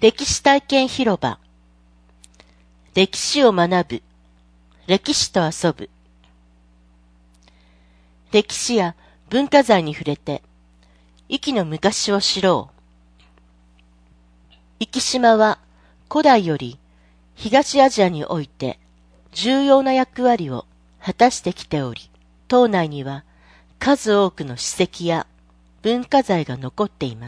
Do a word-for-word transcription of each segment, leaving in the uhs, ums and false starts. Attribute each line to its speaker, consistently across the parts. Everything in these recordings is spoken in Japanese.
Speaker 1: 歴史体験広場。歴史を学ぶ。歴史と遊ぶ。歴史や文化財に触れて、壱岐の昔を知ろう。壱岐島は古代より東アジアにおいて重要な役割を果たしてきており、島内には数多くの史跡や文化財が残っています。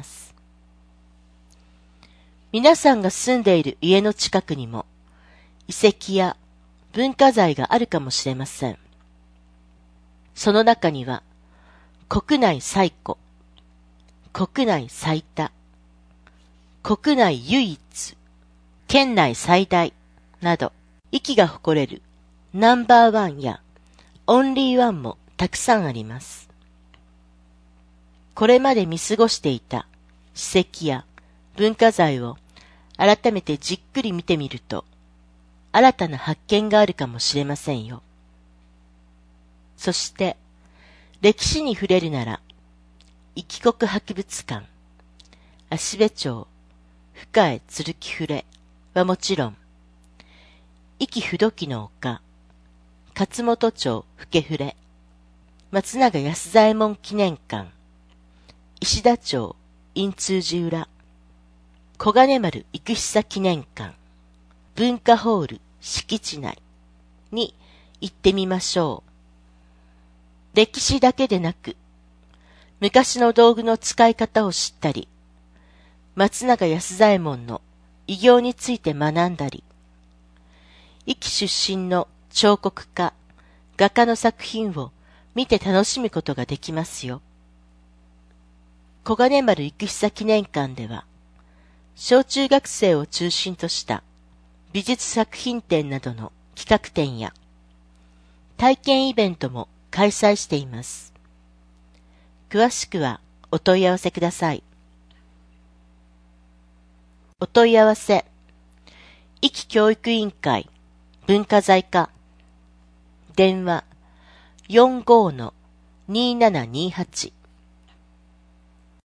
Speaker 1: 皆さんが住んでいる家の近くにも遺跡や文化財があるかもしれません。その中には国内最古、国内最多、国内唯一、県内最大など壱岐が誇れるナンバーワンやオンリーワンもたくさんあります。これまで見過ごしていた史跡や文化財を改めてじっくり見てみると、新たな発見があるかもしれませんよ。そして、歴史に触れるなら、壱岐国博物館、芦部町、深江鶴木触はもちろん、壱岐不土記の丘、勝本町更触、松永安左衛門記念館、石田町陰通寺裏、小金丸生久記念館、文化ホール敷地内に行ってみましょう。歴史だけでなく、昔の道具の使い方を知ったり、松永安左衛門の偉業について学んだり、壱岐出身の彫刻家、画家の作品を見て楽しむことができますよ。小金丸生久記念館では、小中学生を中心とした美術作品展などの企画展や体験イベントも開催しています。詳しくはお問い合わせください。お問い合わせ、壱岐教育委員会文化財課、電話 よんごーのにーななにーはち